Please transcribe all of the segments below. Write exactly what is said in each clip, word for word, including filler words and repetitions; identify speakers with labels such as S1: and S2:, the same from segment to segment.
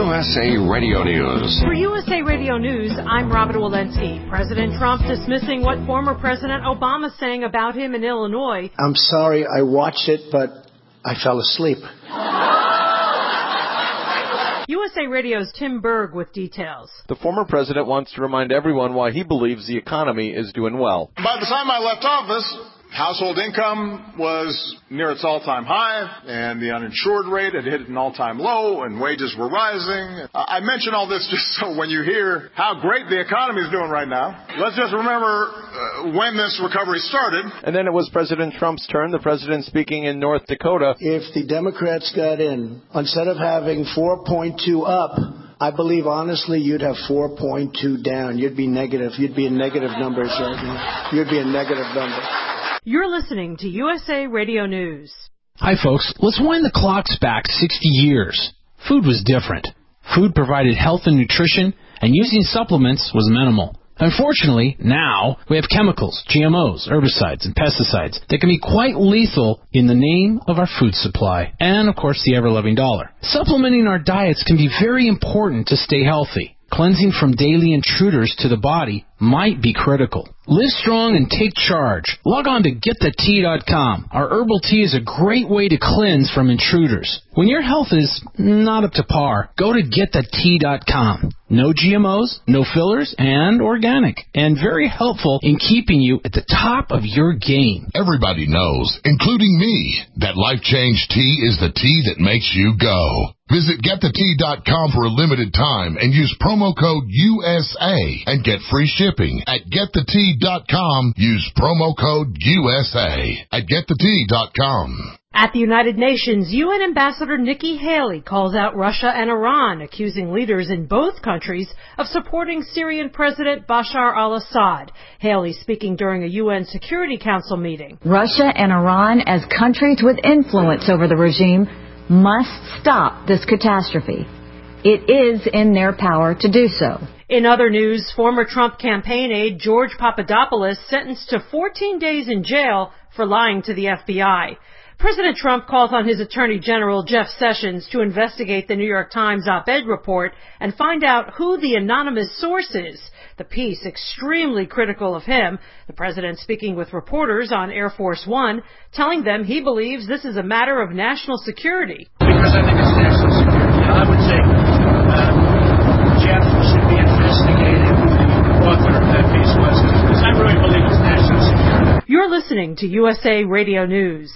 S1: U S A Radio News.
S2: For U S A Radio News, I'm Robin Walensky. President Trump dismissing what former President Obama saying about him in Illinois.
S3: I'm sorry, I watched it, but I fell asleep.
S2: U S A Radio's Tim Berg with details.
S4: The former president wants to remind everyone why he believes the economy is doing well.
S5: By the time I left office, household income was near its all-time high, and the uninsured rate had hit an all-time low, and wages were rising. I mention all this just so when you hear how great the economy is doing right now, let's just remember uh, when this recovery started.
S4: And then it was President Trump's turn, the president speaking in North Dakota.
S3: If the Democrats got in, instead of having four point two up, I believe, honestly, you'd have four point two down. You'd be negative. You'd be in negative numbers right now. You'd be in negative numbers.
S2: You're listening to U S A Radio News.
S6: Hi, folks. Let's wind the clocks back sixty years. Food was different. Food provided health and nutrition, and using supplements was minimal. Unfortunately, now we have chemicals, G M Os, herbicides, and pesticides that can be quite lethal in the name of our food supply and, of course, the ever-loving dollar. Supplementing our diets can be very important to stay healthy. Cleansing from daily intruders to the body might be critical. Live strong and take charge. Log on to get the tea dot com. Our herbal tea is a great way to cleanse from intruders. When your health is not up to par, go to get the tea dot com. No G M Os, no fillers, and organic. And very helpful in keeping you at the top of your game.
S7: Everybody knows, including me, that Life Change Tea is the tea that makes you go. Visit get the tea dot com for a limited time and use promo code U S A and get free shipping. At get the tea dot com, use promo code U S A at get the tea dot com.
S2: At the United Nations, U N Ambassador Nikki Haley calls out Russia and Iran, accusing leaders in both countries of supporting Syrian President Bashar al-Assad. Haley speaking during a U N Security Council meeting.
S8: Russia and Iran, as countries with influence over the regime, must stop this catastrophe. It is in their power to do so.
S2: In other news, former Trump campaign aide George Papadopoulos sentenced to fourteen days in jail for lying to the F B I. President Trump calls on his Attorney General Jeff Sessions to investigate the New York Times op-ed report and find out who the anonymous source is. The piece extremely critical of him. The president speaking with reporters on Air Force One, telling them he believes this is a matter of national security.
S9: Because I think it's national security. I would say uh, Jeff should be investigated who the author of that piece was, because I really believe it's national security.
S2: You're listening to U S A Radio News.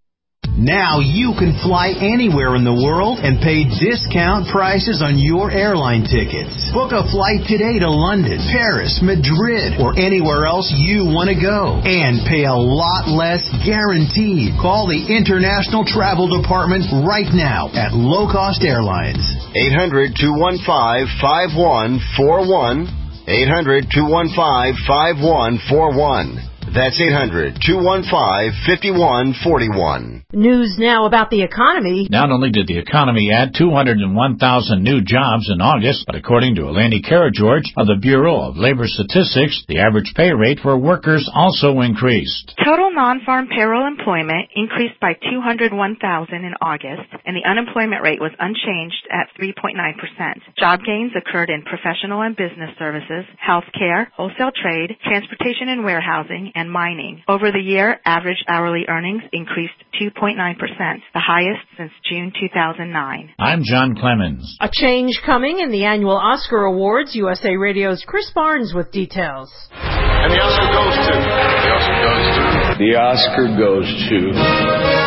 S10: Now you can fly anywhere in the world and pay discount prices on your airline tickets. Book a flight today to London, Paris, Madrid, or anywhere else you want to go. And pay a lot less guaranteed. Call the International Travel Department right now at Low Cost Airlines.
S11: eight hundred, two one five, five one four one. eight hundred, two one five, five one four one. That's eight hundred, two one five, five one four one.
S2: News now about the economy.
S12: Not only did the economy add two hundred one thousand new jobs in August, but according to Eleni Karageorge of the Bureau of Labor Statistics, the average pay rate for workers also increased.
S13: Total non-farm payroll employment increased by two hundred one thousand in August, and the unemployment rate was unchanged at three point nine percent. Job gains occurred in professional and business services, healthcare, wholesale trade, transportation and warehousing, and mining. Over the year, average hourly earnings increased two point nine percent, the highest since June two thousand nine.
S12: I'm John Clemens.
S2: A change coming in the annual Oscar Awards. U S A Radio's Chris Barnes with details.
S5: And the Oscar goes to... The Oscar goes to...
S14: The Oscar goes to...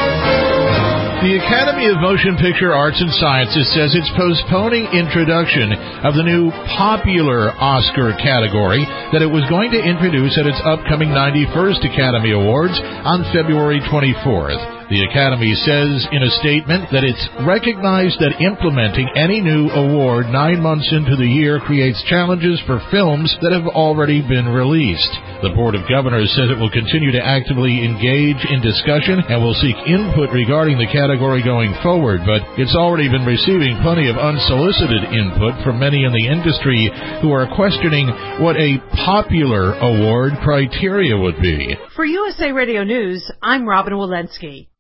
S15: The Academy of Motion Picture Arts and Sciences says it's postponing introduction of the new popular Oscar category that it was going to introduce at its upcoming ninety-first Academy Awards on February twenty-fourth. The Academy says in a statement that it's recognized that implementing any new award nine months into the year creates challenges for films that have already been released. The Board of Governors says it will continue to actively engage in discussion and will seek input regarding the category going forward, but it's already been receiving plenty of unsolicited input from many in the industry who are questioning what a popular award criteria would be.
S2: For U S A Radio News, I'm Robin Walensky.